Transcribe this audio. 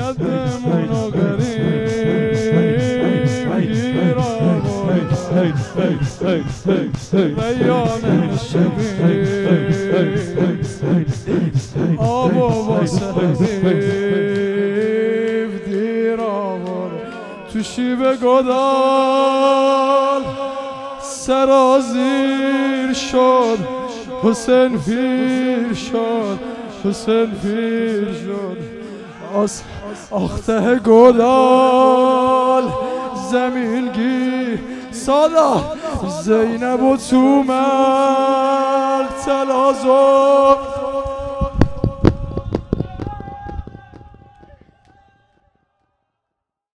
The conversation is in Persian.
قدمونو غریب گیر آورد ریان شبیب آب و واسه حبیب دیر آورد تو شیب گدال سرازیر شد حسین پیر شد حسین پیر شد از آخته گدال زمینگی سالا زینب و تو مرد تلازم